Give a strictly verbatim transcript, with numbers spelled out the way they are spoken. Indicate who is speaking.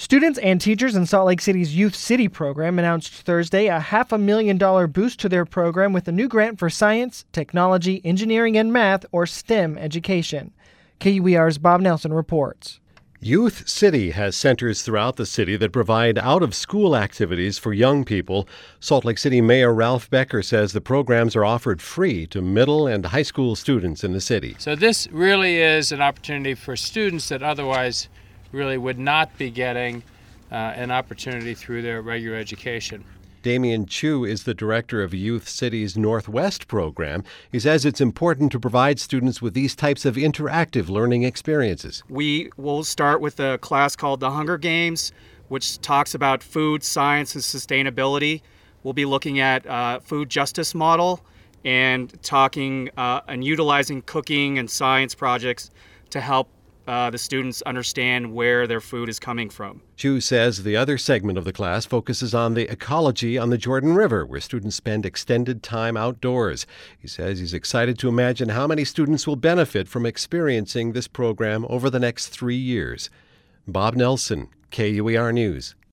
Speaker 1: Students and teachers in Salt Lake City's Youth City program announced Thursday a half a million dollar boost to their program with a new grant for science, technology, engineering, and math, or STEM education. K U E R's Bob Nelson reports.
Speaker 2: Youth City has centers throughout the city that provide out-of-school activities for young people. Salt Lake City Mayor Ralph Becker says the programs are offered free to middle and high school students in the city.
Speaker 3: So this really is an opportunity for students that otherwise really would not be getting uh, an opportunity through their regular education.
Speaker 2: Damian Chu is the director of Youth City's Northwest program. He says it's important to provide students with these types of interactive learning experiences.
Speaker 4: We will start with a class called The Hunger Games, which talks about food, science, and sustainability. We'll be looking at uh, food justice model and talking uh, and utilizing cooking and science projects to help Uh, the students understand where their food is coming from.
Speaker 2: Chu says the other segment of the class focuses on the ecology on the Jordan River, where students spend extended time outdoors. He says he's excited to imagine how many students will benefit from experiencing this program over the next three years. Bob Nelson, K U E R News.